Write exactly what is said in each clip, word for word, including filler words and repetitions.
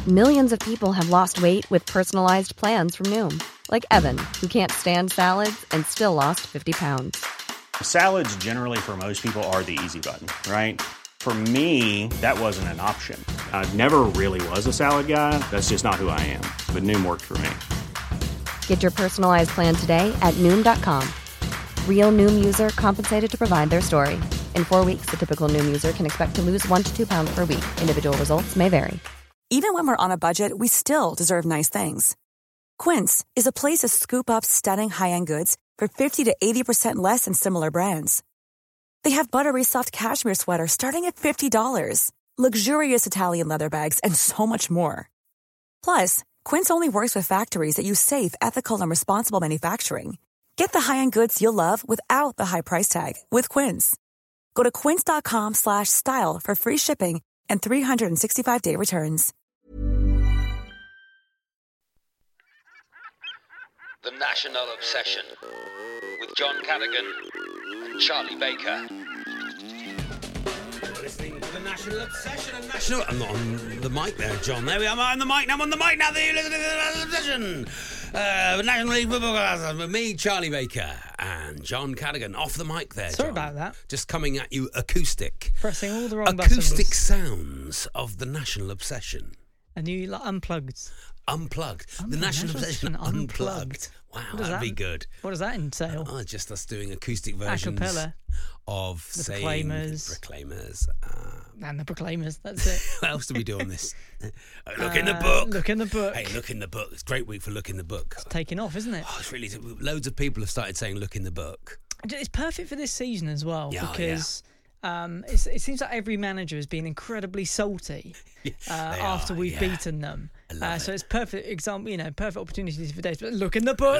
Millions of people have lost weight with personalized plans from Noom. Like Evan, who can't stand salads and still lost fifty pounds. Salads generally for most people are the easy button, right? For me, that wasn't an option. I never really was a salad guy. That's just not who I am. But Noom worked for me. Get your personalized plan today at Noom dot com. Real Noom user compensated to provide their story. In four weeks, the typical Noom user can expect to lose one to two pounds per week. Individual results may vary. Even when we're on a budget, we still deserve nice things. Quince is a place to scoop up stunning high-end goods for fifty to eighty percent less than similar brands. They have buttery soft cashmere sweaters starting at fifty dollars, luxurious Italian leather bags, and so much more. Plus, Quince only works with factories that use safe, ethical, and responsible manufacturing. Get the high-end goods you'll love without the high price tag with Quince. Go to quince.com slash style for free shipping and three sixty-five day returns. The National Obsession with John Cadigan and Charlie Baker. You're listening to the National Obsession and National... I'm not on the mic there, John. There we are. I'm on the mic now. I'm on the mic now. You're listening to the National Obsession. Uh, National League Football with me, Charlie Baker, and John Cadigan. Off the mic there, Sorry John. about that. Just coming at you acoustic. Pressing all the wrong Acoustic buttons. sounds of the National Obsession. And you like unplugged. Unplugged. Oh, the National Obsession Unplugged. Unplugged. Wow, What does that'd that- be good. What does that entail? Oh, just us doing acoustic versions Acapella. of The saying Proclaimers. Proclaimers. Uh, And the Proclaimers, that's it. what else do we do on this? Uh, look in the Uh, book. Look in the book. Hey, look in the book. It's a great week for Look in the Book. It's taking off, isn't it? Oh, it's really loads of people have started saying Look in the Book. It's perfect for this season as well Yeah, because um, it's, it seems like every manager has been incredibly salty uh, they after are, we've yeah. beaten them. I love Uh, it. so it's perfect example, you know, perfect opportunities for days. But look in the book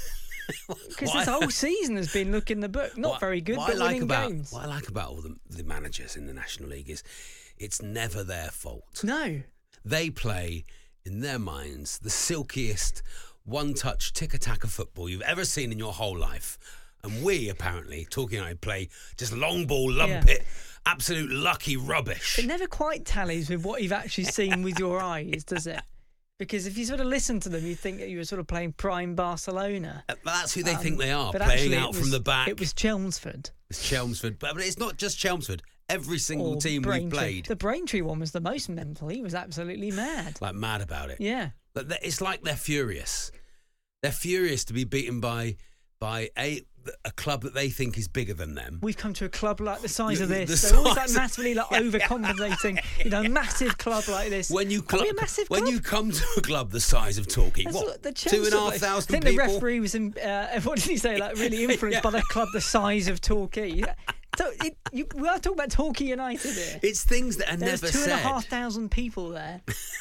because What this I- whole season has been look in the book. Not what- very good, what but I like winning about, games. What I like about all the, the managers in the National League is it's never their fault. No, They play, in their minds, the silkiest one-touch tick-attack of football you've ever seen in your whole life. And we, apparently, talking I play just long ball, lump Yeah. it, absolute lucky rubbish. it never quite tallies with what you've actually seen with your eyes, does it? Because if you sort of listen to them, you'd think that you were sort of playing prime Barcelona. Uh, But that's who they Um, think they are, but playing actually it out from was- the back. It was Chelmsford. It's Chelmsford. But, but it's not just Chelmsford. Every single or team we Braintree. played, The Braintree one was the most mental. He was absolutely mad. like mad about it. Yeah. But they- it's like they're furious. They're furious to be beaten by by a a club that they think is bigger than them. We've come to a club like the size of The- this. the They're always like size- massively like overcompensating. You know, massive club like this. When you Are club, we a massive when club? you come to a club the size of Torquay, That's what, the two and a Chelsea- half I thousand think people? the referee was in. Uh, what did he say? Like really influenced Yeah. by the club the size of Torquay. So it, you, we are talking about Torquay United here. It's things that are There's never two and a said. half thousand people there.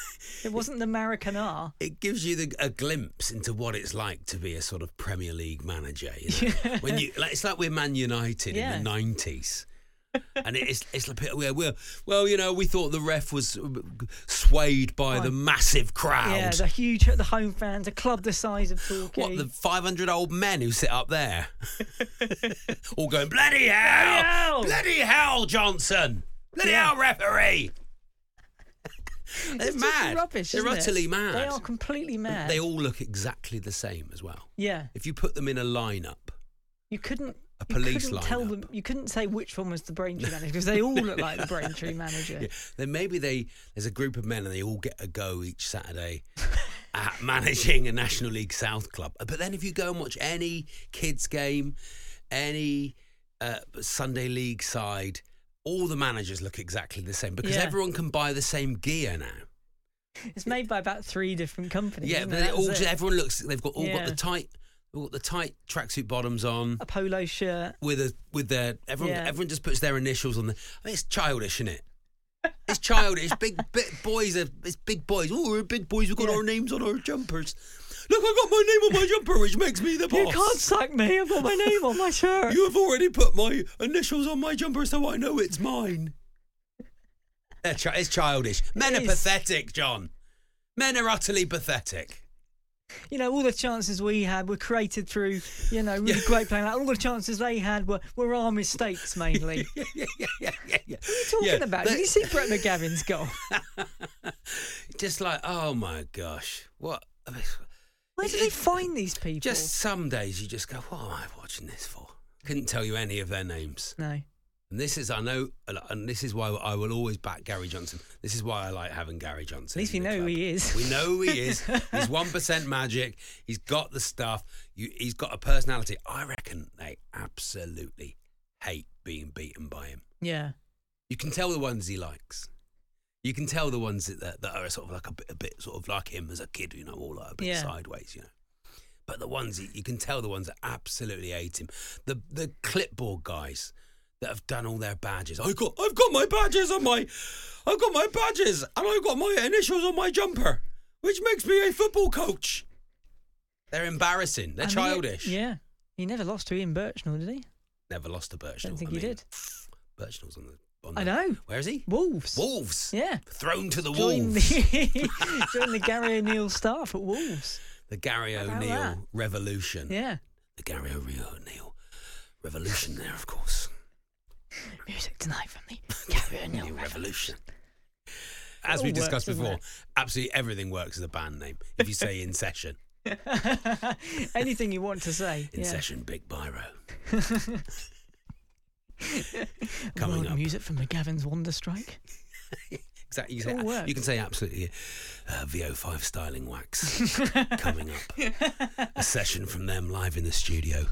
It wasn't the Maracana. It gives you the, a glimpse into what it's like to be a sort of Premier League manager. You know? Yeah. When you, like, it's like we're Man United Yeah. in the nineties. And it's it's like we're, we're well, you know, we thought the ref was swayed by the massive crowd. Yeah, the huge, the home fans, a club the size of Torquay. What, the five hundred old men who sit up there? All going, bloody hell! hell! Bloody hell, Johnson! Bloody Yeah. hell, referee! They're It's just mad. rubbish, They're isn't it? utterly mad. They are completely mad. They all look exactly the same as well. Yeah, If you put them in a lineup, you couldn't. A you police couldn't tell lineup. them. You couldn't say which one was the Braintree manager because they all look like the Braintree manager. yeah, then maybe they there's a group of men and they all get a go each Saturday at managing a National League South club. But then if you go and watch any kids game, any uh, Sunday League side, all the managers look exactly the same because Yeah. everyone can buy the same gear now. It's made by about three different companies. Yeah, isn't but it? they That's all it. everyone looks they've got all got Yeah. the tight all got the tight tracksuit bottoms on. a polo shirt. With a with their everyone Yeah. everyone just puts their initials on the. I mean, it's childish, isn't it? It's childish. Big, big boys are it's big boys. Oh, we're big boys. We've got Yeah. our names on our jumpers. Look, I got my name on my jumper, which makes me the boss. You can't sack me. I've got my name on my shirt. You have already put my initials on my jumper, so I know it's mine. They're chi- It's childish. Men It are is. pathetic, John. Men are utterly pathetic. You know, all the chances we had were created through, you know, really Yeah. great playing. Like, all the chances they had were, were our mistakes mainly. yeah, yeah, yeah, yeah, yeah, yeah. What are you talking Yeah, about? that- Did you see Brett McGavin's goal? Just like, oh my gosh, what? Where do they find these people? Just some days you just go, what am I watching this for? Couldn't tell you any of their names. No. And this is, I know, and this is why I will always back Gary Johnson. This is why I like having Gary Johnson. At least we in the know who club. he is. We know who he is. He's one percent magic. He's got the stuff. You, he's got a personality. I reckon they absolutely hate being beaten by him. Yeah. You can tell the ones he likes. You can tell the ones that, that are sort of like a bit, a bit sort of like him as a kid, you know, all like a bit Yeah. sideways, you know. But the ones, you, you can tell the ones that absolutely hate him. The the clipboard guys that have done all their badges. I got, I've got my badges on my, I've got my badges and I've got my initials on my jumper, which makes me a football coach. They're embarrassing. They're And he- childish. yeah. He never lost to Ian Birchnell, did he? Never lost to Birchnell. Don't think I he mean, did. Birchnell's on the, on I the- know. Where is he? Wolves. Wolves. Yeah. Thrown to the Join wolves. the, join the Gary O'Neill staff at Wolves. The Gary How about O'Neill that? revolution. Yeah. The Gary O'Neill revolution there, of course. Music tonight from the Gary O'Neill New Revolution. revolution. As all we works, discussed doesn't before, it? absolutely everything works as a band name. If you say In Session. Anything you want to say. In yeah. Session, Big Biro. Coming World up. music from McGavin's Wonder Strike. Exactly. You, It all say, works. you can say absolutely uh, V O five styling wax coming up. A session from them live in the studio.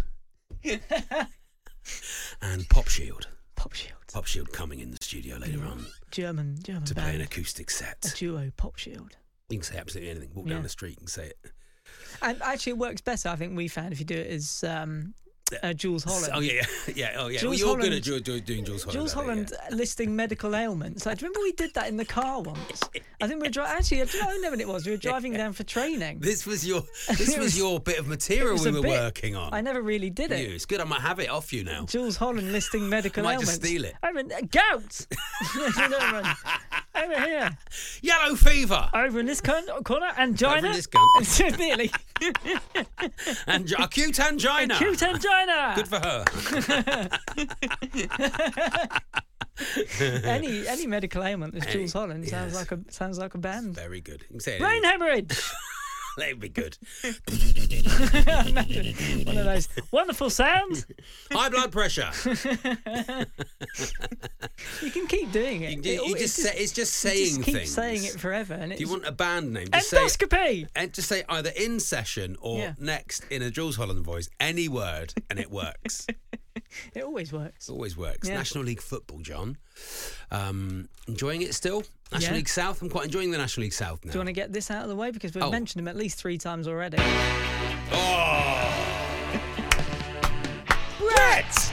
And Pop Shield. Pop Shield. Pop Shield coming in the studio later on German German to play band. an acoustic A set. duo Pop Shield. You can say absolutely anything. Walk Yeah. down the street and say it. And actually, it works better, I think we found, if you do it as um, uh, Jules Holland. Oh yeah, yeah, yeah. Oh yeah. Jules well, you're Holland- good at do, do, doing Jules Holland. Jules I think, Holland yeah. uh, listing medical ailments. Like, do you remember we did that in the car once? I think we were driving. Actually, do you know, I don't know when it was. We were driving down for training. This was your this It was was- your bit of it material was we a were bit. working on. I never really did You, it. it's good. I might have it off you now. Jules Holland listing medical I might ailments. just steal it. I mean, uh, gout. Over here. Yellow fever. Over in this corner, corner angina. Over in this cunt. Nearly. And acute angina. Acute angina. Good for her. any any medical ailment that's Any- Jules Holland sounds yes. like a sounds like a band. Very good. You can say Brain anything. hemorrhage. That'd be good. Imagine one of those wonderful sounds. High blood pressure. You can keep doing it. You, you It al- just it say, it's just you saying just keep things. saying it forever, and Do it's you want a band name? Just say, endoscopy. and just say either In Session or Yeah. next in a Jules Holland voice. Any word, and it works. It always works. It always works. Yeah. National League football, John. Um, enjoying it still? National Yeah. League South? I'm quite enjoying the National League South now. Do you want to get this out of the way because we've Oh. mentioned him at least three times already? Oh! Brett!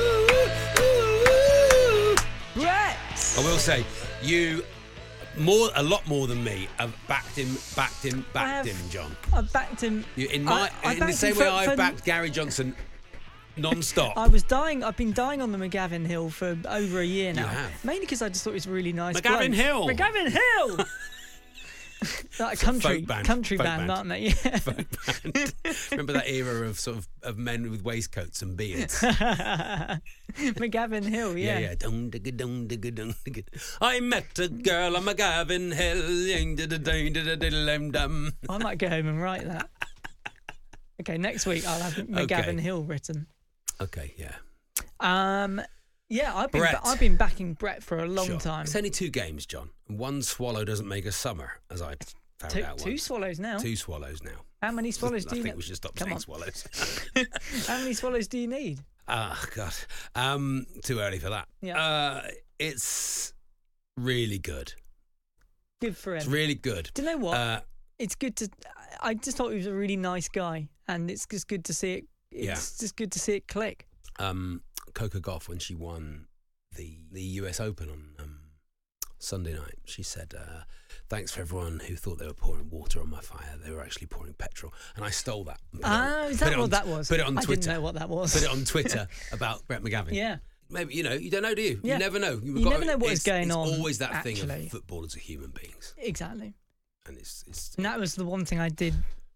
Brett. I will say, you more, a lot more than me, have backed him, backed him, backed have- him, John. I backed him. You, in my, I- I in the backed same him way for- I've for- backed Gary Johnson non-stop. I was dying. I've been dying on the McGavin Hill for over a year now. have. Mainly because I just thought it was a really nice. McGavin bloke. Hill. McGavin Hill. Like a country folk band. country Folk band, band. aren't they? Yeah. Folk band. Remember that era of sort of, of men with waistcoats and beards? McGavin Hill. Yeah. Yeah, yeah. Dum, digga, dum, digga, dum, digga. I met a girl on McGavin Hill. Ding, dida, ding, dida, diddle, dum, dum. I might go home and write that. Okay, next week I'll have McGavin Okay. Hill written. Okay, yeah. Um, yeah, I've been Brett. I've been backing Brett for a long Sure. time. It's only two games, John. And one swallow doesn't make a summer, as I found Two, out two once. swallows now. Two swallows now. How many swallows I do you think need? we should stop Come saying on. swallows. How many swallows do you need? Ah, God. Um, too early for that. Yeah. Uh, it's really good. Good for him. It's really good. Do you know what? Uh, It's good to. I just thought he was a really nice guy, and it's just good to see it. It's Yeah. just good to see it click. um, Coco Gauff, when she won the the U S Open on um, Sunday night, she said, uh, "Thanks for everyone who thought they were pouring water on my fire. They were actually pouring petrol." And I stole that. and put it on- Ah, is put that it what on- that was? Put it on I Twitter. didn't know what that was. Put it on Twitter about Brett McGavin. Yeah. Maybe, you know, you don't know, do you? Yeah. You never know. You've You got never to- know what is it's- going it's on, always that thing actually. of footballers are human beings. Exactly. And it's, it's And that was the one thing I did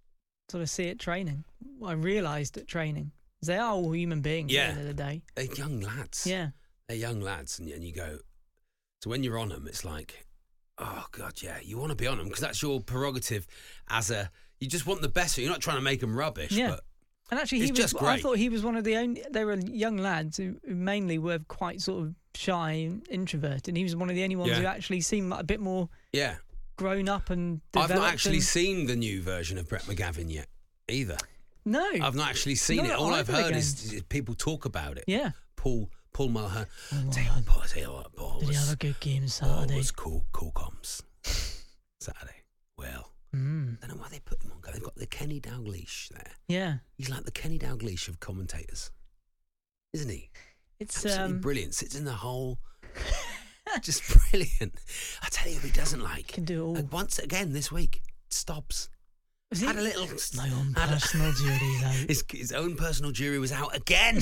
sort of see at training. I realised at training. They are all human beings Yeah. at the end of the day. They're young lads. Yeah. They're young lads, and, and you go. So when you're on them, it's like, oh God, yeah, you want to be on them because that's your prerogative. As a, you just want the best. You're not trying to make them rubbish. Yeah. But And actually, he it's was. just I great. thought he was one of the only. They were young lads who, who mainly were quite sort of shy and introverted. And he was one of the only ones Yeah. who actually seemed like a bit more yeah, grown up and I've developed. not actually and- seen the new version of Brett McGavin yet either. No, I've not actually seen Not it. at All I've either heard game. is, is people talk about it. Yeah. Paul Paul Mulhern. Oh, Tell you what, Paul, tell you what, Paul Did he was, have a good game Paul Saturday? was cool, cool comms. Saturday. Well, Mm. I don't know why they put him on. They've got the Kenny Dalglish there. Yeah, He's like the Kenny Dalglish of commentators, isn't he? it's Absolutely um, brilliant. Sits in the hole. Just brilliant. I tell you who he doesn't like. can do it all. Like once again this week, stops. Was he- Had a little. My own had a- personal jury, though. His, his own personal jury was out again.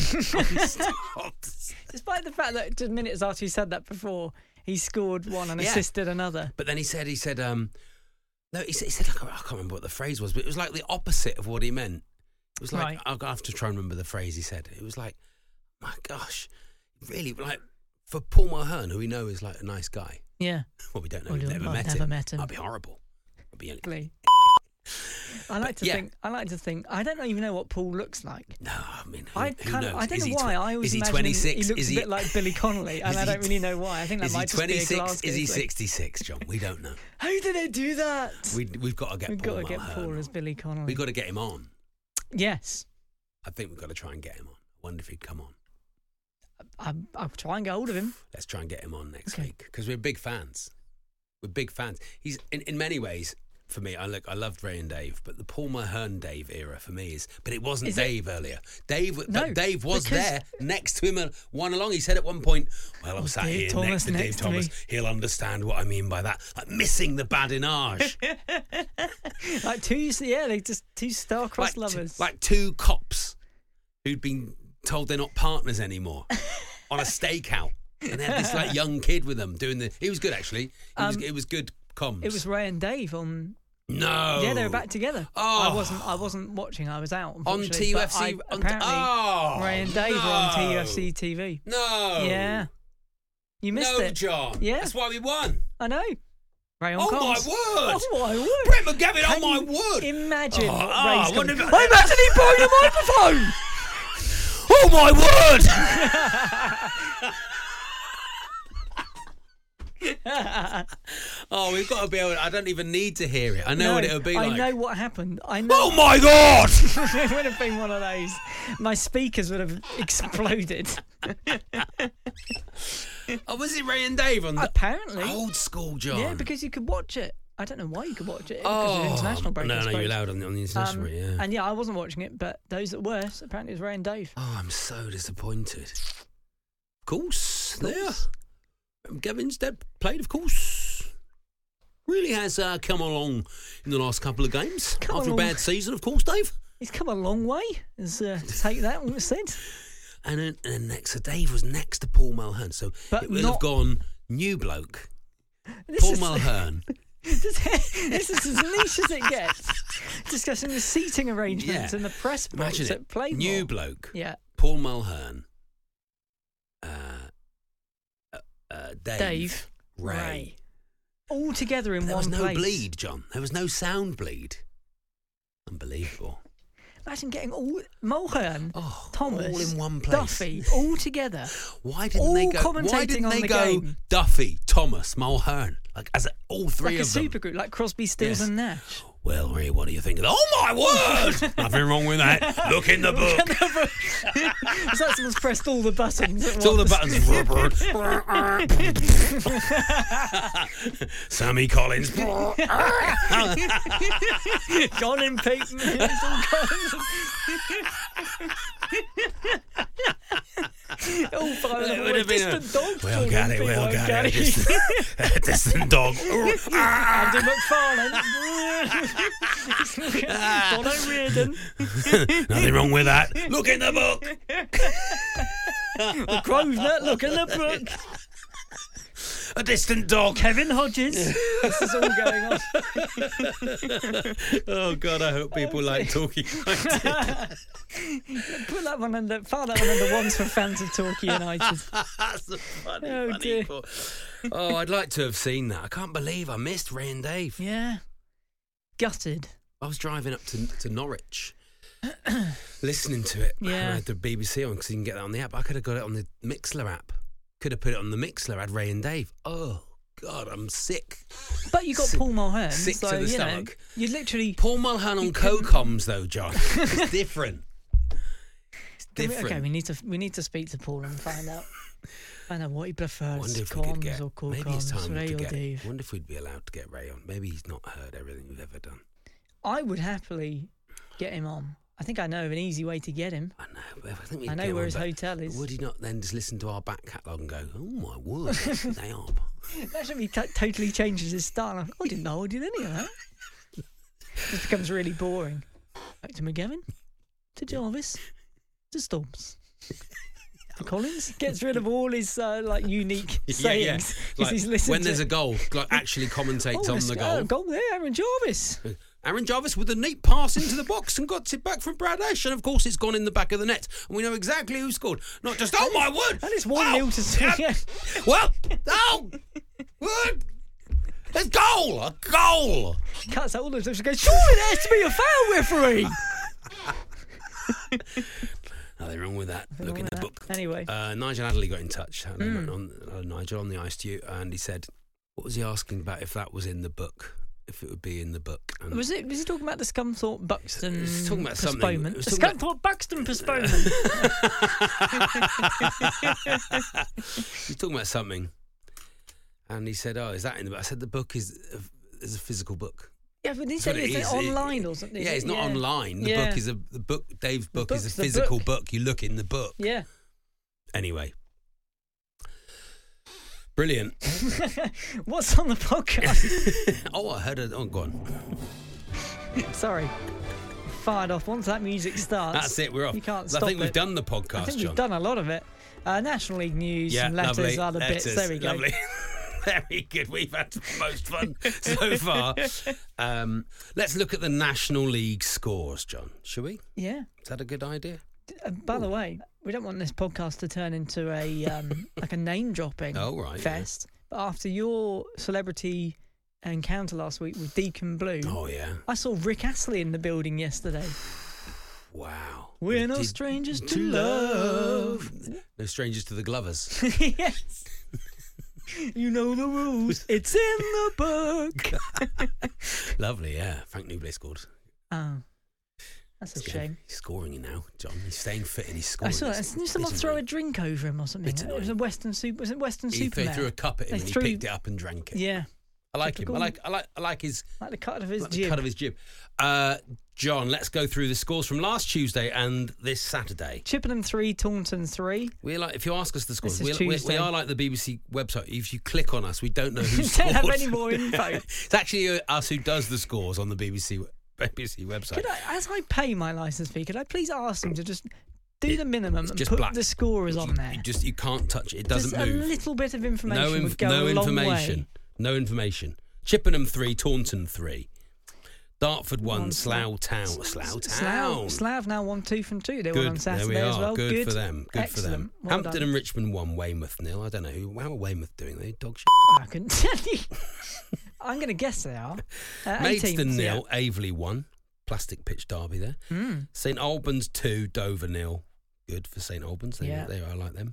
Stops. Despite the fact that just minutes after he said that before, he scored one and Yeah. assisted another. But then he said, he said, um, no, he said, he said like, I can't remember what the phrase was, but it was like the opposite of what he meant. It was like, Right. I'll have to try and remember the phrase he said. It was like, my gosh, really, like, for Paul Mulhern, who we know is like a nice guy. Yeah, Well, we don't know, Well, we've you'll- never, I've met, never him. met him. That'd be horrible. That'd be exactly. I like to yeah. think. I like to think. I don't even know what Paul looks like. No, I mean, who, I who kind knows? of. I don't Is know he why. tw- I always is he imagine twenty-six? he looks is a he, bit like Billy Connolly, and is I he don't tw- really know why. I think that is he might just be a twenty-six? Glasgow Is he thing. sixty-six, John? We don't know. How did they do that? We, we've got to get We've Paul got to get Mulhern Paul on. as Billy Connolly. We've got to get him on. Yes, I think we've got to try and get him on. I wonder if he'd come on. I, I'll try and get hold of him. Let's try and get him on next Okay. week because we're big fans. We're big fans. He's in, in many ways for me. I look. I loved Ray and Dave, but the Paul Mulhern Dave era for me is. But it wasn't Is it- Dave earlier. Dave, No, but Dave was because- there next to him and one along. He said at one point, "Well, I'm Oh, sat Dave here Thomas next to Dave next to Thomas. me." He'll understand what I mean by that. Like missing the badinage, Like two, yeah, they just two star-crossed like, t- lovers. like two cops who'd been told they're not partners anymore on a stakeout, and they had this like young kid with them doing the. He was good actually. He was, Um, it was good comms. it was Ray and Dave on. no. Yeah, they were back together. Oh. I wasn't. I wasn't watching. I was out. on unfortunately, T U but F C. I- on, apparently, oh, Ray and Dave were on T U F C no. T V. No. Yeah, you missed no, it. John. Yeah. That's why we won. I know. Ray on Oh comms. my word. Oh my word! Brett McGavin, Can oh my you word. Imagine Oh, what oh, Ray's I wonder coming. if- I'm actually buying a microphone. Oh my word. Oh, we've got to be able to, I don't even need to hear it. I know No, what it would be I like. know what happened. I know. Oh my God. It would have been one of those. My speakers would have exploded. Oh, was it Ray and Dave on the Apparently. old school, John? Yeah, because you could watch it. I don't know why you could watch it. oh, Because of international break. I No, no, suppose. you're allowed on the, on the international Um, break, yeah. And yeah, I wasn't watching it, but those that were, so apparently it was Ray and Dave. Oh, I'm so disappointed. Of course, there. Gavin's dead played, of course. Really has uh, come along in the last couple of games. Come After along. a bad season, of course, Dave. He's come a long way. As, uh, to take that, what was said. And then, and then next, so Dave was next to Paul Mulhern. So But it will not- have gone new bloke, This Paul is, Mulhern. this is as niche as it gets. Discussing the seating arrangements Yeah. and the press box Imagine at it. Playmore. New bloke, Yeah, Paul Mulhern, uh, uh, uh, Dave, Dave, Ray. Ray. All together in There one was no place. bleed, John. There was no sound bleed. Unbelievable. Imagine getting all Mulhern, Oh, Thomas, all in one place. Duffy, all together. Why didn't all they go? Why commentating didn't on they the go? game. Duffy, Thomas, Mulhern, like as a, all three Like a of them. supergroup, like Crosby, Stills Yes. and Nash. Well, Ray, what do you think of that? Oh my word! Nothing wrong with that. Look in the book. It's like someone's pressed all the buttons. At It's all the buttons. buttons. Sammy Collins. John and Pete. It's all gone. All five It of would them. have been a- Distant dog. Well, John got and it, Pete, well, well, got it. it. Distant, distant dog. Andy McFarlane. Bono Reardon. Nothing wrong with that. Look in the book. Grosvenor, look in the book. A distant dog. Kevin Hodges. This is all going on. Oh, God, I hope people like Torquay United. Put that one under, file that one under ones for fans of Torquay United. That's a funny, Oh, funny dear. thought. Oh, I'd like to have seen that. I can't believe I missed Ray and Dave. Yeah. Gutted. I was driving up to, to Norwich, listening to it. Yeah. I had the B B C on because you can get that on the app. I could have got it on the Mixler app. Could have put it on the Mixler, had Ray and Dave. Oh, God, I'm sick. But you got Sick- Paul Mulhern. sick so, to the you stomach. Know, you literally. Paul Mulhern on co-coms, though, John. It's different. It's Can we- different. okay, we need to we need to speak to Paul and find out find out what he prefers. Wonder if we could comms get. or call Maybe it's comms, time Ray to or get. Dave. Wonder if we'd be allowed to get Ray on. Maybe he's not heard everything we've ever done. I would happily get him on. I think I know of an easy way to get him. I know. But I think we'd I know get where on, his but hotel is. Would he not then just listen to our back catalogue and go, "Oh my word, they are." That should be t- totally changes his style. I'm like, I didn't know I did any of that. It becomes really boring. Back to McGavin, to Jarvis, to Storms. To Collins gets rid of all his uh, like unique Yeah, yeah. sayings 'cause Like, he's listened when to. there's a goal, like actually commentates oh, on let's the go. goal. Goal there, Aaron Jarvis. Aaron Jarvis with a neat pass into the box and got it back from Brad Ash, and of course it's gone in the back of the net, and we know exactly who scored. Not just oh my word, And it's one oh, nil to yeah. yeah. Well, oh, what? It's goal, a goal. Cuts out all those and goes, surely there has to be a foul, referee. Nothing wrong with that. Look in with the that. book. Anyway. Uh, Nigel Adderley got in touch. Hello, Mm. on, uh, Nigel on the ice to you, and he said, what was he asking about if that was in the book? If it would be in the book? And Was it? Was he talking about the Scunthorpe Buxton He was talking about something- postponement? he was The talking about- Scunthorpe Buxton postponement. He's talking about something, and he said, "Oh, is that in the book?" I said, "The book is a, is a physical book." Yeah, but he That's said what it it's is. online It- or something. Yeah, it's not online. The Yeah. book is a the book. Dave's book is a book's the physical book. book. You look in the book. Yeah. Anyway, brilliant. What's on the podcast? Oh, I heard it. Oh, go on. Sorry. Fired off. Once that music starts. That's it. We're off. You can't I stop think we've it. done the podcast, I think John. we've done a lot of it. Uh, National League news, Yeah, some letters, lovely. other Letters, bits. There we go. Lovely. Very good. We've had the most fun so far. Um, let's look at the National League scores, John. Shall we? Yeah. Is that a good idea? Uh, by the way, we don't want this podcast to turn into a um, like a name dropping Oh, right, yeah. fest. But after your celebrity encounter last week with Deacon Blue, Oh, yeah. I saw Rick Astley in the building yesterday. Wow. We're no Did- strangers to to love. No strangers to the Glovers. Yes. You know the rules. It's in the book. Lovely, yeah. Frank Newbley scored. Oh, that's a He's shame. He's scoring now, John. He's staying fit and he's I scoring. saw that. It's Didn't someone bit throw a annoying. drink over him or something? Bit It was a annoying. Western soup. Was it Western He, they Superman? threw a cup at him They and threw- he picked it up and drank it. Yeah, I like him. typical. I like I like I like his like the cut of his like the jib. cut of his jib. Uh, John, let's go through the scores from last Tuesday and this Saturday. Chippenham three, Taunton three. We're like, if you ask us the scores, This is we, we, Tuesday. we are like the B B C website. If you click on us, we don't know who We scored. don't have any more info. It's actually uh, us who does the scores on the B B C B B C website. Could I, as I pay my license fee, could I please ask them to just do the minimum It's and just put black. the scorers on You- there? You just you can't touch it. It doesn't just move. a little bit of information no, inf- would go no a long information. way. No information. Chippenham three, Taunton three, Dartford one, One, Slough Town. Slough Town. Slough, Slough now won two from two. They Good. won on Saturday there we as are. well. Good, for them. Good Excellent. for them. Well Hampton done. and Richmond one, Weymouth nil. I don't know who. How are Weymouth doing? They dog shit. I couldn't tell you. I'm going to guess they are. Uh, Maidstone eighteenth, yeah. nil, Aveley one. Plastic pitch derby there. Mm. St Albans two, Dover nil. Good for St Albans. They, Yeah. they I like them.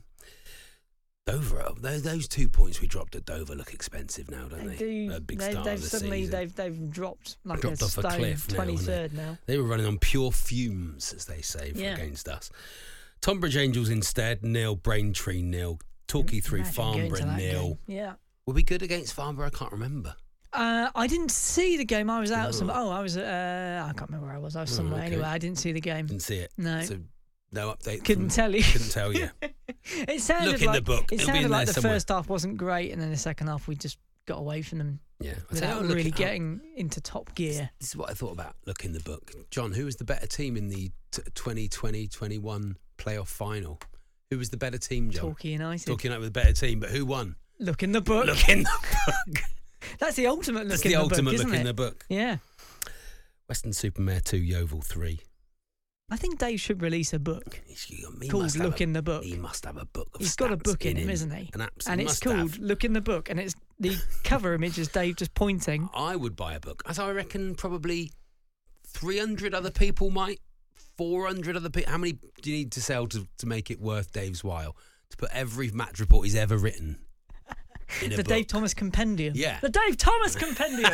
Dover, those, those two points we dropped at Dover look expensive now, don't they? They do. A big they've, start they've of the suddenly season. they've they've dropped like Dropped a off a stone. cliff now, haven't they? twenty-third now. They were running on pure fumes, as they say, for Yeah. against us. Tonbridge Angels instead, nil. Braintree nil. Torquay three, Imagine going to Farnborough that nil. game. Yeah. Were we good against Farnborough? I can't remember. Uh, I didn't see the game. I was out. Oh. Some, oh, I was. Uh, I can't remember where I was. I was Oh, somewhere. okay. Anyway, I didn't see the game. Didn't see it. No. So no update. Couldn't from- tell you. Couldn't tell you. It sounded Look in the like book. it It'll be sounded in like there the somewhere. first half wasn't great, and then the second half we just got away from them Yeah. I tell you, without I'll look really it up. getting into top gear. This is what I thought about. Look in the book. John, who was the better team in the t- twenty twenty twenty-one playoff final? Who was the better team, John? Torquay United. Talking about the better team, but who won? Look in the book. Look in the book. That's the ultimate look That's in the the ultimate book, isn't look it? in the book. Yeah. Western Supermare two, Yeovil three. I think Dave should release a book He, he called must have Look a- in the Book. He must have a book of He's got a stats book in him, him, isn't he? An absolute And it's must called have. Look in the Book, and it's the cover image is Dave just pointing. I would buy a book. As I reckon probably three hundred other people might, four hundred other people. How many do you need to sell to, to make it worth Dave's while? To put every match report he's ever written in a The book. Dave Thomas Compendium. Yeah. The Dave Thomas Compendium.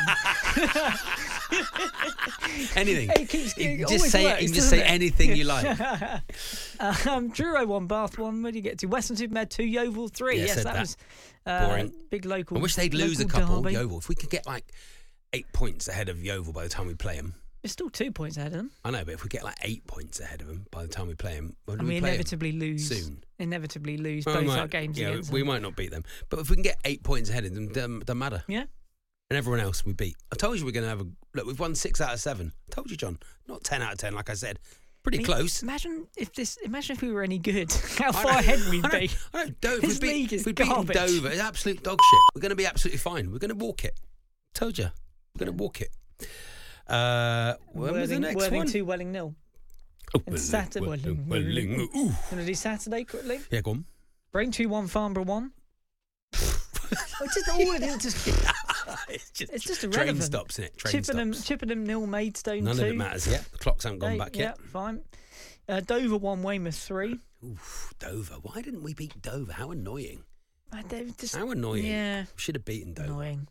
Anything. It keeps- You it can just always say works, you can just doesn't say it? anything you like. um, Truro one, Bath one. Where do you get to? Western Supermare two, Yeovil three. Yeah, yes, said that, that. was uh, Boring. big local. I wish they'd lose a local couple, derby. Yeovil. If we could get like eight points ahead of Yeovil by the time we play them. It's still two points ahead of them, I know, but if we get like eight points ahead of them by the time we play them, when do and we we play 'em? inevitably lose. Soon. Inevitably lose Well, we both might- our games yeah, against we them. might not beat them, but if we can get eight points ahead of them, doesn't, doesn't matter. Yeah. And everyone else we beat. I told you we're going to have a look. We've won six out of seven. I told you, John. Not ten out of ten, like I said. Pretty I mean, close. Imagine if this. Imagine if we were any good. How I far know- ahead we'd I know- be. I know. Dover, This we beat, league is we beaten garbage. Dover. It's absolute dog shit. We're going to be absolutely fine. We're going to walk it. Told you. We're going to walk it. Uh, when was the Worthing, next Worthing one? two, Welling nil. Oh, And Saturday. Welling, Welling, Welling, Welling. ooh. Going to do Saturday quickly. Yeah, go on. Braintree one, Farnborough one. Oh, just all of it. Just it's just, it's just train irrelevant. stops, isn't it? Train Chippenham, stops. Chippenham nil, Maidstone None two. of it matters yet. The clocks haven't gone Hey, back yeah, yet. fine. Uh, Dover one, Weymouth three. Oof, Dover. Why didn't we beat Dover? How annoying. Uh, they were just How annoying. Yeah, We should have beaten Dover. annoying.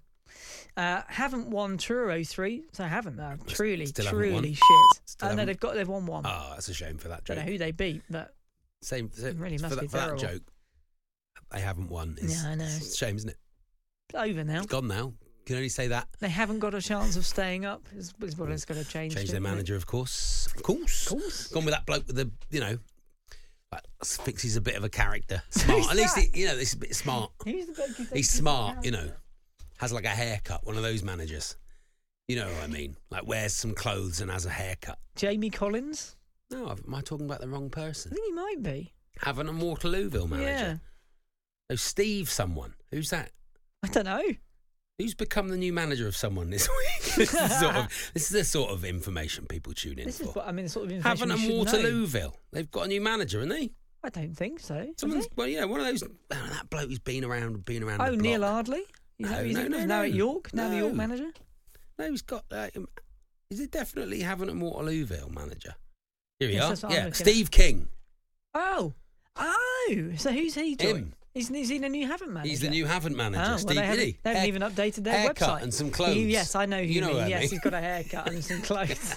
Uh, haven't won Truro three, so I haven't. Uh, truly, Still haven't truly won? shit. Still Uh, no, haven't- they've got they've won one. Oh, that's a shame for that Don't joke. know who they beat, but Same, same Really for, must that, be for that terrible. joke. They haven't won. It's, Yeah, I know. It's a shame, isn't it? over now. It's gone now. Can only say that. They haven't got a chance of staying up. Is, is what it's got to change. Change to, their isn't it? manager, of course. Of course. Of course. Gone with that bloke with the, you know, like, thinks he's a bit of a character. Smart. Who's At least, that? he, you know, this is a bit smart. Who's the bloke who thinks He's a smart, you know. character? Has like a haircut. One of those managers. You know what I mean? Like wears some clothes and has a haircut. Jamie Collins. No, am I talking about the wrong I person? think he might be. Having a Waterlooville manager. Yeah. Oh, Steve someone. Who's that? I don't know. Who's become the new manager of someone this week? this, is sort of, this is the sort of information people tune in This for. is what I mean. The sort of information Having a we should know. Waterlooville. They've got a new manager, haven't they? I don't think so. have Someone's, they? well, yeah, one of those. Oh, that bloke who's been around, been around. Oh, the Neil block. Ardley. You know, No, he's no, no, now no. at York. Now the York No. manager. No, he's got. Uh, um, is it definitely having a Waterlooville manager? Here we Yes, that's are. what I'm Yeah, looking Steve King. Oh, oh. So who's he doing? Him. He's, he's he the new Haven manager. He's the new Haven't manager. Oh, well, Steve they haven't, Giddy. they haven't Hair- even updated their haircut website. and some clothes. He- yes, I know who You you know mean. what I Yes, mean. he's got a haircut and some clothes.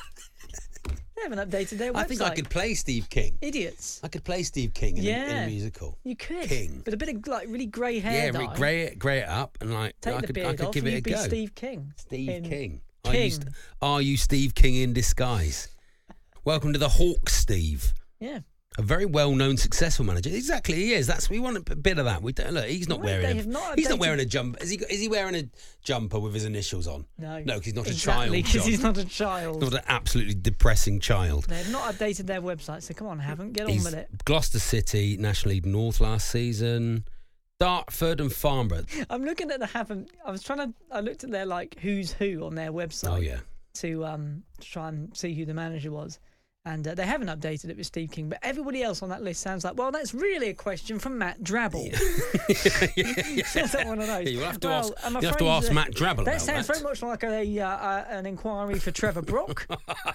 They haven't updated their website. I think I could play Steve King. Idiots. I could play Steve King in, a, in Yeah. a musical. You could. King. But a bit of like really grey hair Yeah, dye. re- grey it, grey it up, and like Take I the could, beard I could off give and it a you'd be go. Steve King. Steve in King. King. Are you, st- are you Steve King in disguise? Welcome to the Hawk, Steve. Yeah. A very well-known, successful manager. Exactly, he is. That's we want a bit of that. We don't look. He's not No, wearing. they A, have not he's not updated- wearing a jumper. Is he? Is he wearing a jumper with his initials on? No. No, because he's not exactly, a child. because John. he's not a child. Not an absolutely depressing child. They have not updated their website, so come on, haven't. Get on He's with it. Gloucester City, National League North last season. Dartford and Farnborough. I'm looking at the Haven. I was trying to. I looked at their like who's who on their website. Oh yeah. To um to try and see who the manager was, and uh, they haven't updated it with Steve King. But everybody else on that list sounds like, well, that's really a question from Matt Drabble. That's not one of those. Yeah, you'll have to well, ask. I'm You'll have afraid to ask that- Matt Drabble That about sounds that. very much like a uh, uh, an inquiry for Trevor Brock.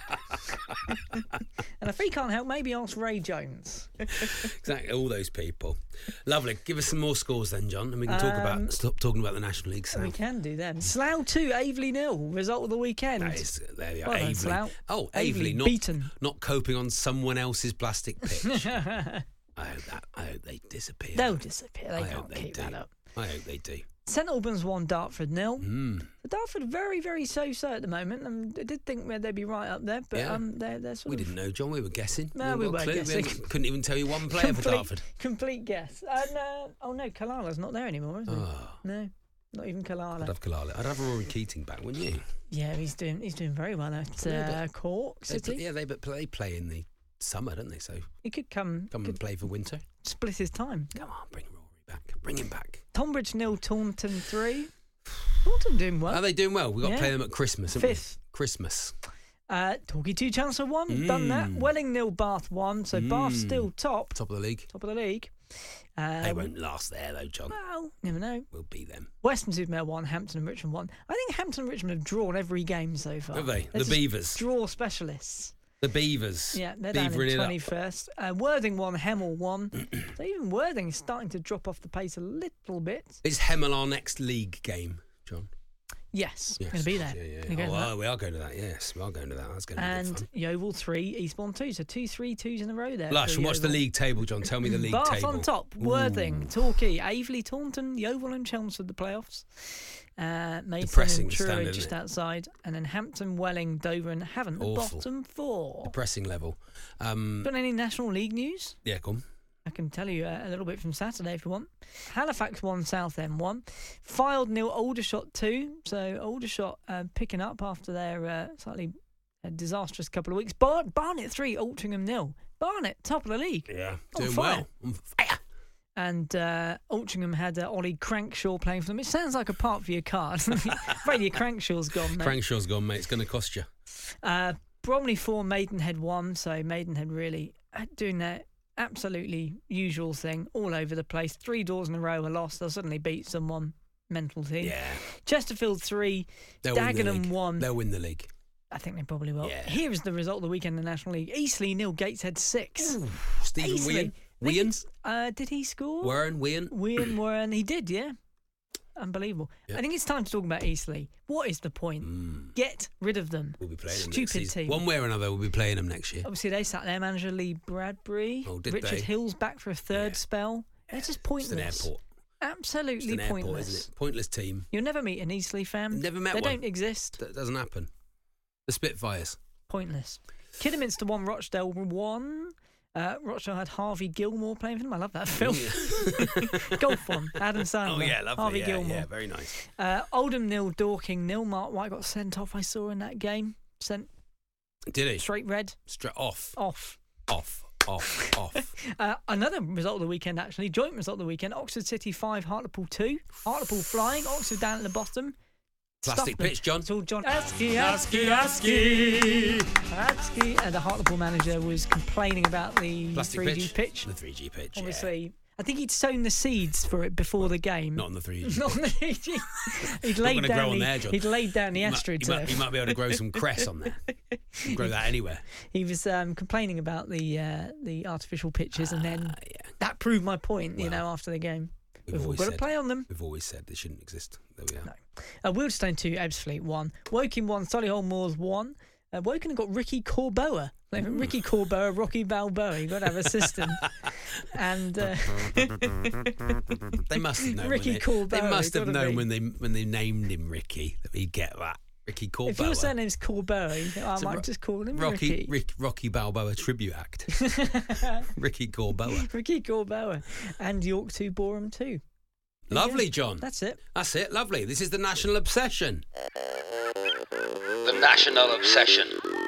And if he can't help, maybe ask Ray Jones. Exactly, all those people. Lovely. Give us some more scores then, John, and we can talk Um, about stop talking about the National League We South. can do them. Slough two, Aveley nil. Result of the weekend. That is, there we are. Well done, Aveley. Slough. Oh, Aveley Aveley, not beaten. not coping on someone else's plastic pitch. I hope that. I hope they disappear. They'll disappear. They I can't hope they keep do. that up. I hope they do. St Albans one, Dartford nil. Mm. Dartford very, very so-so at the moment. Um, I did think they'd be right up there, but Yeah. um, they're they're sort We of didn't know, John. We were guessing. No, haven't we got a were clue. guessing. hadn't- couldn't even tell you one player for complete, Dartford. complete guess. And uh, oh no, Kalala's not there anymore, is he? Oh, No, not even I'd Kalala. have Kalala. I'd have Rory Keating back, wouldn't you? Yeah, he's doing he's doing very well at uh, Yeah, but Cork They City. play, yeah, they but they play in the summer, don't they? So He could come, come could and play for winter. split his time. Come on, bring Rory back. Bring him back. Tonbridge nil, Taunton three. Taunton doing well. Are they doing well? We've got to Yeah. play them at Christmas, haven't Fifth. we? Christmas. Uh, Torquay two, Chelmsford one. Done that. Welling nil, Bath one. So Bath Mm. still top. Top of the league. Top of the league. Uh, They won't last there, though, John. Well, never know. We'll beat them. Western-super-Mare one, Hampton and Richmond one. I think Hampton and Richmond have drawn every game so far. Have they? They're The just Beavers. Draw specialists. The Beavers. Yeah, they're down Beavering in it up. twenty-first. Uh, Worthing one, Hemel one. So even Worthing is starting to drop off the pace a little bit. Is Hemel our next league game, John? Yes, Yes. going to be there. Yeah, yeah. Gonna go Oh, to that. well, we are going to that, yes. We are going to that. That's going to be good And fun. Yeovil three, Eastbourne two. So two, three, twos in a row there. Lush, for and what's the Yeovil. league table, John? Tell me the league Bath table. on top, Ooh. Worthing, Torquay, Aveley, Taunton, Yeovil and Chelmsford the playoffs. Uh, Mason Depressing and Truro standard, just isn't it? outside. And then Hampton, Welling, Dover and Havant, the Awful. bottom four. Depressing level. Um, Got any National League news? yeah, come. I can tell you uh, a little bit from Saturday if you want. Halifax one, Southend one. Fylde nil, Aldershot two. So Aldershot uh, picking up after their uh, slightly uh, disastrous couple of weeks. Bar- Barnet three, Altrincham nil. Barnet, top of the league. Yeah. On Doing fire. well. On fire. And uh, Altrincham had uh, Ollie Crankshaw playing for them. It sounds like a part for your car. Afraid your Crankshaw's gone, mate. Crankshaw's gone, mate. It's going to cost you. Uh, Bromley four, Maidenhead one. So Maidenhead really uh, doing their absolutely usual thing all over the place. Three draws in a row are lost. They'll suddenly beat someone. Mental team. Yeah. Chesterfield three, They'll win the Dagenham league. one. They'll win the league. I think they probably will. Yeah. Here is the result of the weekend in the National League. Eastleigh nil, Gateshead six. Stephen Eastleigh. Wean. Wean? Uh, did he score? Warren? Wean? Wean, Warren, he did, yeah. Unbelievable. Yeah. I think it's time to talk about Eastleigh. What is the point? Mm. Get rid of them. We'll be playing them next Stupid season. team. One way or another, we'll be playing them next year. Obviously, they sat their manager Lee Bradbury. Oh, did Richard they? Hill's back for a third Yeah. spell. They're just pointless. It's an airport. Absolutely It's an pointless. airport, isn't it? Pointless team. You'll never meet an Eastleigh fan. Never met They one. don't exist. That doesn't happen. The Spitfires. Pointless. Kidderminster one, Rochdale one. Uh, Rochdale had Harvey Gilmore playing for them. I love that film. Golf one, Adam Sandler. Oh, yeah, lovely. Harvey yeah, Gilmore. yeah, very nice. Uh, Oldham nil, Dorking nil. Mark White got sent off. I saw in that game. Sent Did he? straight red Straight off. off. Off. Off. Off. Uh, another result of the weekend, actually, joint result of the weekend. Oxford City five, Hartlepool two. Hartlepool flying. Oxford down at the bottom. Plastic Stuffed them. pitch, John. It's all John. Askey, Askey, Askey. Askey. And the Hartlepool manager was complaining about the Plastic three G pitch. pitch. The three G pitch. yeah. Obviously, I think he'd sown the seeds for it before the game. Not on the three G. Not on the three G. He'd Not laid gonna down grow on the, there, John. he'd laid down the You might- you might, astroturf. you might be able to grow some cress on there. You can grow that anywhere. He was um, complaining about the uh, the artificial pitches, and then Ah, yeah. that proved my point. You Well, know, after the game, we've we've all always got to said- play on them. We've always said they shouldn't exist. There we are. No. Uh, Wealdstone two, Ebbsfleet one, Woking one, Solihull Moors one. Uh, Woking have got Ricky Corboa. Like, Ricky Corboa, Rocky Balboa. You've got to have a system. and uh, They must have known. Ricky when they, Corboa, they must have gotta known be. when they when they named him Ricky that he'd get that. Ricky Corboa. if your surname's Corboa, you think, oh, I It's a might Ro- just call him Rocky Ricky. Rick, Rocky Balboa tribute act. Ricky Corboa. Ricky Corboa. And York two, Boreham two. Lovely, John. That's it. That's it. Lovely. This is the National Obsession. The National Obsession.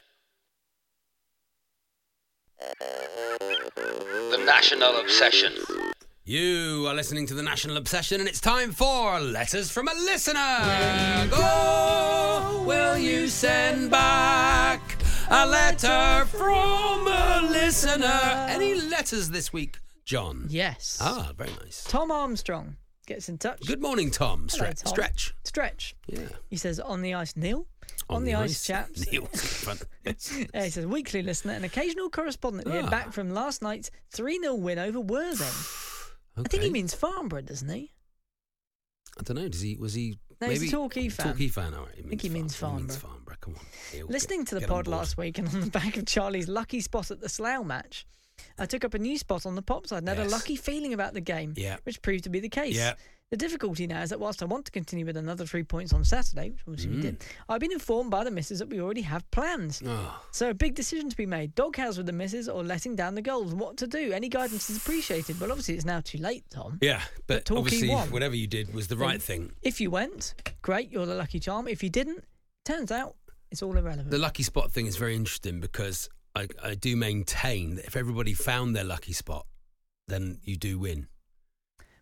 The National Obsession. You are listening to the National Obsession, and it's time for Letters from a Listener. Go, will you send back a letter from a listener? Any letters this week, John? Yes. Ah, very nice. Tom Armstrong gets in touch. Good morning, Tom. Hello, Stre- Tom. Stretch. Stretch. Yeah. He says, on the ice, Neil. On, the, ice, chaps. Neil's in front. Uh, he says, weekly listener and occasional correspondent here, Ah. back from last night's three nil win over Worthing. I think he means Farnborough, doesn't he? I don't know. Does he? Was he? No, maybe he's a Torquay fan. Torquay fan. All right. He I think he means Farnborough. He means Farnborough. Farnborough. Come on. Neil, Listening get- to the get on pod board. last week and on the back of Charlie's lucky spot at the Slough match, I took up a new spot on the pop side and had a Yes. lucky feeling about the game, Yeah. which proved to be the case. Yeah. The difficulty now is that whilst I want to continue with another three points on Saturday, which obviously we Mm. did, I've been informed by the missus that we already have plans. Oh. So a big decision to be made. Doghouse with the missus or letting down the goals. What to do? Any guidance is appreciated. But obviously it's now too late, Tom. Yeah, but Torquay obviously won. whatever you did was the right thing. If you went, great, you're the lucky charm. If you didn't, turns out it's all irrelevant. The lucky spot thing is very interesting because I, I do maintain that if everybody found their lucky spot, then you do win.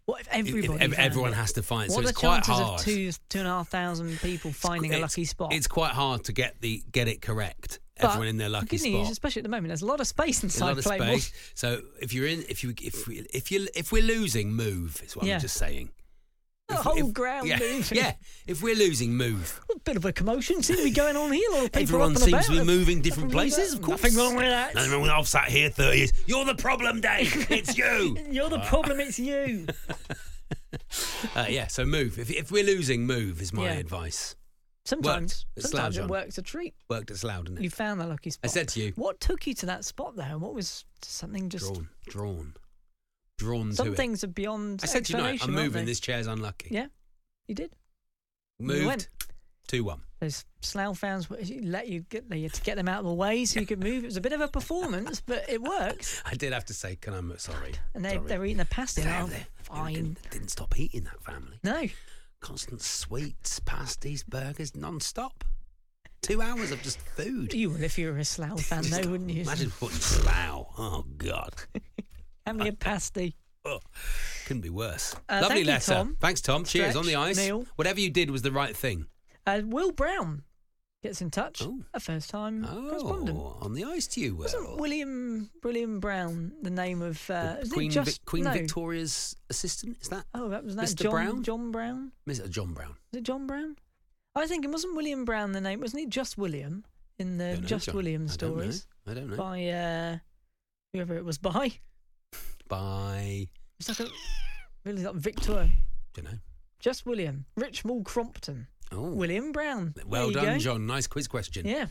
What if If- everybody? if, if found everyone it? has to find, What so are it's the quite chances hard. of two two and a half thousand people finding a It's- lucky spot? It's quite hard to get the get it correct. But Everyone in their lucky good news, spot. especially at the moment, there's a lot of space There's a inside lot of Playmore. space. So if you're in, if you if we if you if we're losing, move. Is what Yeah. I'm just saying. The If- whole if- ground yeah, moving. Yeah, if we're losing, move. A bit of a commotion seems to be going on here. A lot of people Everyone up and seems about. to be moving different Nothing wrong with places. that. Of course, Nothing wrong with that. Nothing wrong with I've sat here thirty years. You're the problem, Dave. It's you. You're the problem. It's you. Uh, yeah, so move. If if we're losing, move is my Yeah. advice. Sometimes, Worked at sometimes Slough, it John. works a treat. Worked at Slough, didn't it? You found the lucky spot. I said to you, What took you to that spot though? What was something just? drawn, drawn, drawn Some to it. things are beyond I said to you, no, explanation. I'm aren't moving. they? This chair's unlucky. Yeah, you did. You Moved. went. two one. Those Slough fans let you get there to get them out of the way so you could move. It was a bit of a performance, but it works. I did have to say, can I, sorry. And they sorry. they were eating a pasty. They Oh, they- they fine. Didn't, didn't stop eating, that family. No, Constant sweets, pasties, burgers, non-stop. Two hours of just food. you would if you were a Slough fan, Just though, wouldn't you? Imagine putting Slough. Oh, God. Have me a pasty. Oh, couldn't be worse. Uh, Lovely thank you, letter. Tom. Thanks, Tom. Cheers. On the Stretch, ice. Neil. Whatever you did was the right thing. Uh, Will Brown gets in touch. Oh. A first-time correspondent. Oh, on the ice to you, Will. Wasn't William William Brown the name of uh, The isn't it Queen, just, Vic- Queen no. Victoria's assistant? Is that Oh, that was that Mister John Brown? John Brown. Mister John Brown? Was it John Brown? I was thinking, wasn't William Brown the name? Wasn't it just William in the Don't know, Just John. William I don't stories know. I don't know. by uh, whoever it was by? By, It's like a really like Victor. don't know. Just William. Richmond Crompton. Oh, William Brown. well There you done, go. John. Nice quiz question. Yeah.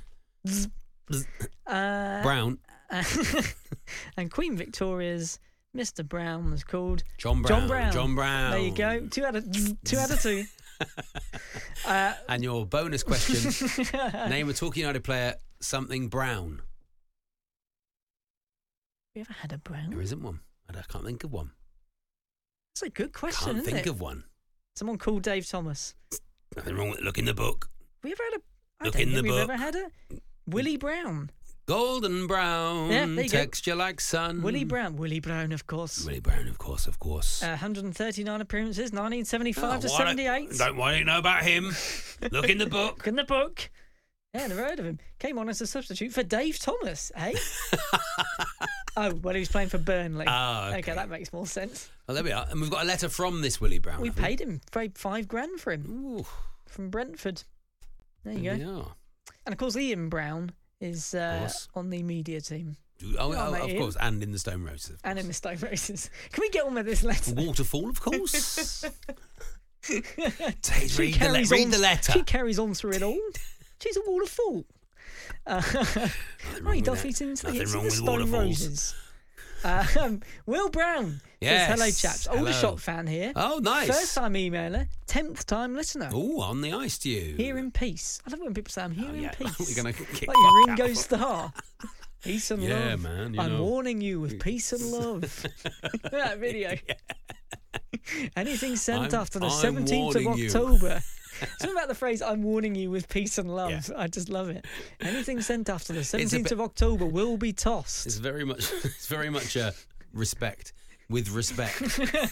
uh, Brown. and Queen Victoria's Mister Brown was called John Brown. John Brown. John Brown. There you go. Two out of two out of two. uh, And your bonus question: name a Talking United player something Brown. Have you ever had a Brown? There isn't one. I can't think of one. That's a good question, Can't isn't think it? of one. Someone called Dave Thomas. Nothing wrong with it. Look in the book. Have we ever had a? I Look don't in think the we've book. ever had a Willie Brown. Golden brown, Yeah, there you go. texture like sun. Willie Brown. Willie Brown, of course. Willie Brown, of course, of course. Uh, one hundred thirty-nine appearances, nineteen seventy-five Oh, to why don't- seventy-eight. Don't, why don't you know about him? Look in the book. Look in the book. Yeah, never heard of him. Came on as a substitute for Dave Thomas, eh? Oh, well, he was playing for Burnley. Oh, okay. that makes more sense. Well, there we are. And we've got a letter from this Willie Brown. We haven't paid him paid five grand for him Ooh, from Brentford. There you there go. we are. And of course, Ian Brown is uh, course. on the media team Oh, Yeah, oh, mate, of Ian. course. And in the Stone Roses. of and in course. the Stone Roses. Can we get on with this letter? Waterfall, of course. She read, the, le- carries read on- the letter. She carries on through it all. She's a waterfall. Uh, wrong right, with Duff, that. he's into the, Nothing it's in wrong the with Stone waterfalls. Roses. Um, Will Brown Yes, says, hello, chaps. Older hello. shot fan here. Oh, nice. First time emailer, tenth time listener. Oh, on the ice to you. Here in peace. I love it when people say I'm here Oh, in yeah. peace. We're going to kick like your fuck Ringo out. Starr. Peace and Yeah, love. man, you I'm know. warning you with peace and love. That video. Anything sent I'm- after the I'm seventeenth of warning you. October. Something about the phrase "I'm warning you with peace and love." Yeah. I just love it. Anything sent after the a seventeenth bit- of October will be tossed. It's very much, it's very much uh, respect. With respect.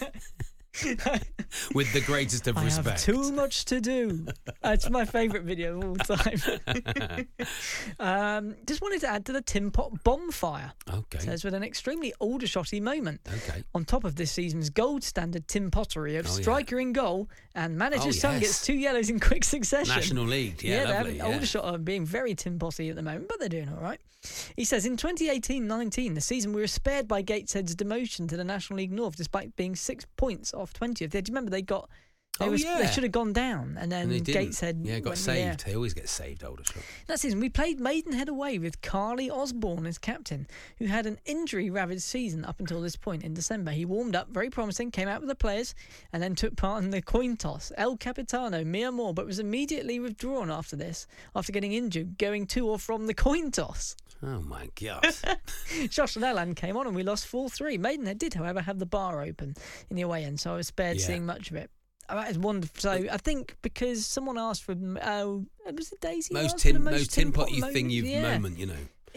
With the greatest of I respect. have too much to do. It's my favourite video of all time. um, just wanted to add to the Tin Pot bonfire. Okay. Says with an extremely older shotty moment. Okay. On top of this season's gold standard Tim Pottery of Oh, yeah. striker in goal and manager's Oh, son yes. gets two yellows in quick succession. National League. Yeah, they're lovely. having Yeah. older shot are being very Tim Potty at the moment, but they're doing all right. He says in twenty eighteen nineteen, the season we were spared by Gateshead's demotion to the National League North, despite being six points off twentieth. Do you remember they got? They, Oh, was, yeah. they should have gone down, and then And they didn't. Gateshead yeah, got went, saved. yeah. They always get saved, Aldershot. That season, we played Maidenhead away with Carly Osborne as captain, who had an injury-ravaged season up until this point in December. He warmed up, very promising, came out with the players, and then took part in the coin toss. El Capitano, Mia Moore, but was immediately withdrawn after this, after getting injured, going to or from the coin toss. Oh, my God. Josh and Elan came on and we lost four three. Maidenhead did, however, have the bar open in the away end, so I was spared Yeah. seeing much of it. Oh, that is wonderful. So I think because someone asked for, oh, was it Daisy? who most asked for the tin, most most tin pot you moment? thing you've Yeah. moment, you know.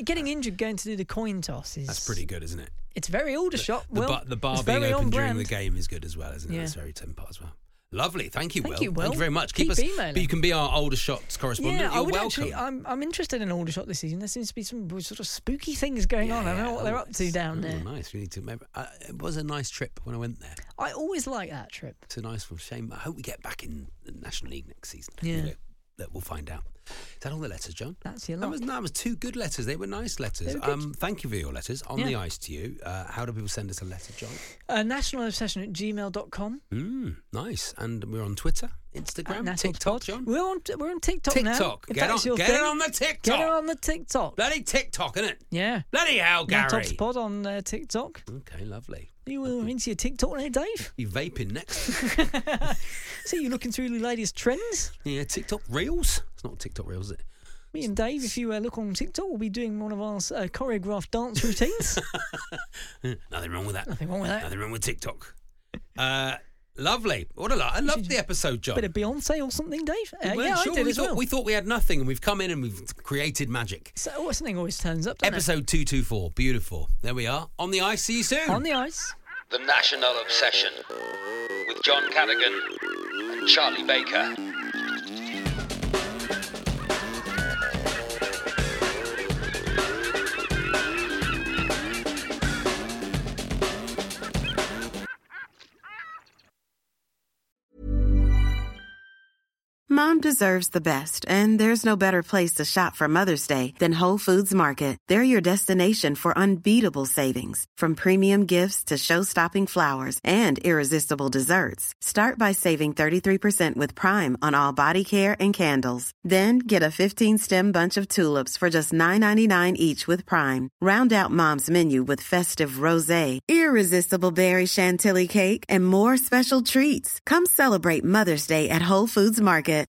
getting injured going to do the coin toss is... That's pretty good, isn't it? It's very Aldershot. The, Will. bar, the bar It's being very open on during brand. the game is good as well, isn't it? Yeah. That's very Tim Pot as well. Lovely. Thank you, Thank Will. you, Will. Thank you very much. Keep, Keep us. emailing. But you can be our Aldershot correspondent. Yeah, You're I would welcome. actually. I'm I'm interested in Aldershot this season. There seems to be some sort of spooky things going on. I don't know what they're up to down oh, there. Nice. We need to. Maybe, uh, it was a nice trip when I went there. I always like that trip. It's a nice one. Shame. I hope we get back in the National League next season. Yeah. Anyway, that we'll find out. Is that all the letters, John? That's your That lot. was, that was two good letters. They were nice letters. They were good. Um, thank you for your letters. On Yeah. the ice to you. Uh, how do people send us a letter, John? Uh, national obsession at gmail dot com. Mm, nice. And we're on Twitter, Instagram, TikTok, John. We're on we're on TikTok, now. TikTok. If Get, that's on, your get thing. it on the TikTok. Get it on the TikTok. Bloody TikTok, innit? Yeah. Bloody hell, No Gary. Top Pod on uh, TikTok. Okay, lovely. You uh, into your TikTok there, Dave? You vaping next? See you looking through the latest trends. Yeah, TikTok Reels. It's not TikTok Reels, is it? Me and Dave, if you uh, look on TikTok, we'll be doing one of our uh, choreographed dance routines. Nothing wrong with that. Nothing wrong with that. Nothing wrong with TikTok. Uh, lovely. What a lot. I loved the episode, John. Bit of Beyonce or something, Dave? Uh, We weren't yeah, sure. I did we as thought, well. We thought we had nothing, and we've come in and we've created magic. So, oh, something always turns up, doesn't Episode two twenty-four. Beautiful. There we are. On the ice. See you soon. it? On the ice. The National Obsession with John Cadigan and Charlie Baker. Mom deserves the best, and there's no better place to shop for Mother's Day than Whole Foods Market. They're your destination for unbeatable savings, from premium gifts to show-stopping flowers and irresistible desserts. Start by saving thirty-three percent with Prime on all body care and candles. Then get a fifteen-stem bunch of tulips for just nine ninety-nine each with Prime. Round out Mom's menu with festive rosé, irresistible berry chantilly cake, and more special treats. Come celebrate Mother's Day at Whole Foods Market.